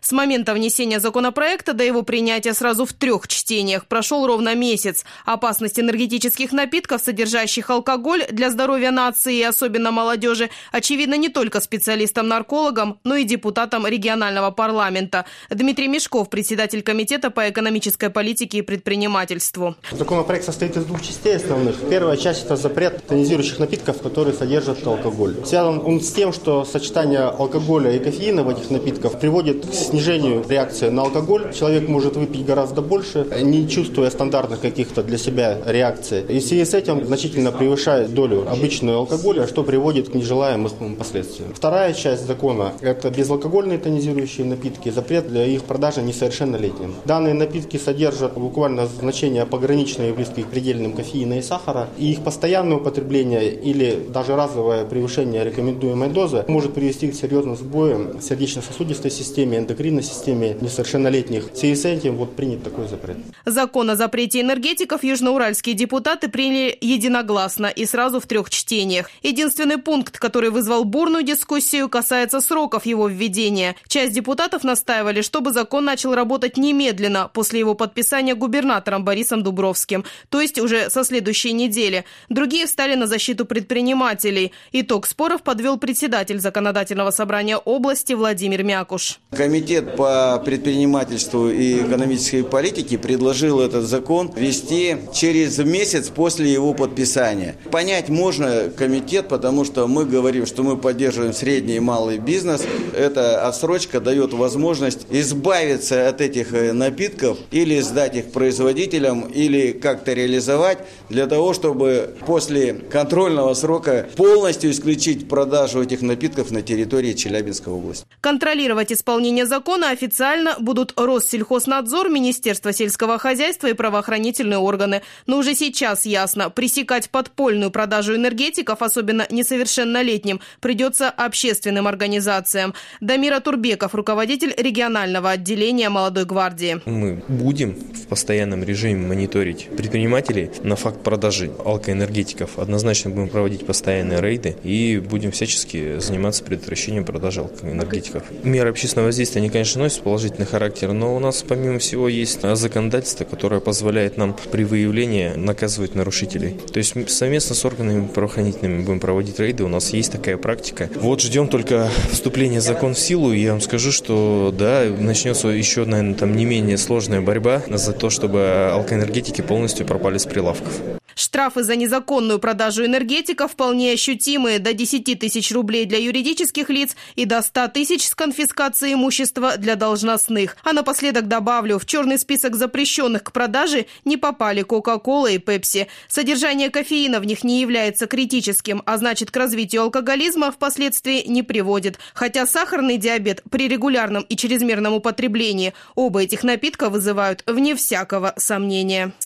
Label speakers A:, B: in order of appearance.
A: С момента внесения законопроекта до его принятия сразу в 3 чтениях прошел ровно месяц. Опасность энергетических напитков, содержащих алкоголь, для здоровья нации и особенно молодежи, очевидно не только специалистам-наркологам, но и депутатам регионального парламента. Дмитрий Мешков, председатель комитета по экономической политике и предпринимательству.
B: Законопроект состоит из 2 частей основных. Первая часть – это запрет тонизирующих напитков, которые содержат алкоголь. Связан он с тем, что сочетание алкоголя и кофеина в этих напитках приводит к снижению реакции на алкоголь. Человек может выпить гораздо больше, не чувствуя стандартных каких-то для себя реакций. И в связи с этим значительно превышает долю обычного алкоголя, что приводит к нежелаемым последствиям. Вторая часть закона – это безалкогольные тонизирующие напитки, запрет для их продажи несовершеннолетним. Данные напитки содержат буквально значения пограничные и близкие к предельным кофеина и сахара, и их постоянное употребление или даже разовое превышение рекомендуемой дозы может привести к серьезным сбоям в сердечно-сосудистой системе, эндокринной системе несовершеннолетних. В связи с этим принят такой запрет.
A: Закон о запрете энергетиков южноуральские депутаты приняли единогласно и сразу в 3 чтениях. Единственный пункт, который вызвал бурную дискуссию, касается сроков его введения. Часть депутатов настаивали, чтобы закон начал работать немедленно после его подписания губернатором Борисом Дубровским, то есть уже со следующей недели. Другие встали на защиту предпринимателей. Итог споров подвел председатель Законодательного собрания области Владимир Мякуш.
C: Комитет по предпринимательству и экономической политике предложил этот закон ввести через месяц после его подписания. Понять можно комитет, потому что мы говорим, что мы поддерживаем средний и малый бизнес. Эта отсрочка дает возможность избавиться от этих напитков или сдать их производителям, или как-то реализовать для того, чтобы после контрольного срока полностью исключить продажу этих напитков на территории Челябинской области.
A: Контролировать исполнение закона официально будут Россельхознадзор, Министерство сельского хозяйства и правоохранительные органы. Но уже сейчас ясно, пресекать подпольную продажу энергетиков, особенно несовершеннолетним, придется общественным организациям. Дамир Турбеков, руководитель регионального отделения «Молодой гвардии».
D: Мы будем в постоянном режиме мониторить предпринимателей на факт продажи алкоэнергетиков. Однозначно будем проводить постоянные рейды и будем всячески заниматься предотвращением продажи алкоэнергетиков. Меры общественного воздействия, они, конечно, носят положительный характер, но у нас, помимо всего, есть законодательство, которое позволяет нам при выявлении наказывать нарушителей. То есть совместно с органами правоохранительными будем проводить рейды, у нас есть такая практика. Ждем только вступления в закон в силу, и я вам скажу, что да, начнется еще, наверное, не менее сложная борьба за то, чтобы алкоэнергетики полностью пропали с прилавков.
A: Штрафы за незаконную продажу энергетиков вполне ощутимые – до 10 тысяч рублей для юридических лиц и до 100 тысяч с конфискацией имущества для должностных. А напоследок добавлю, в черный список запрещенных к продаже не попали Кока-Кола и Пепси. Содержание кофеина в них не является критическим, а значит, к развитию алкоголизма впоследствии не приводит. Хотя сахарный диабет при регулярном и чрезмерном употреблении – оба этих напитка вызывают вне всякого сомнения.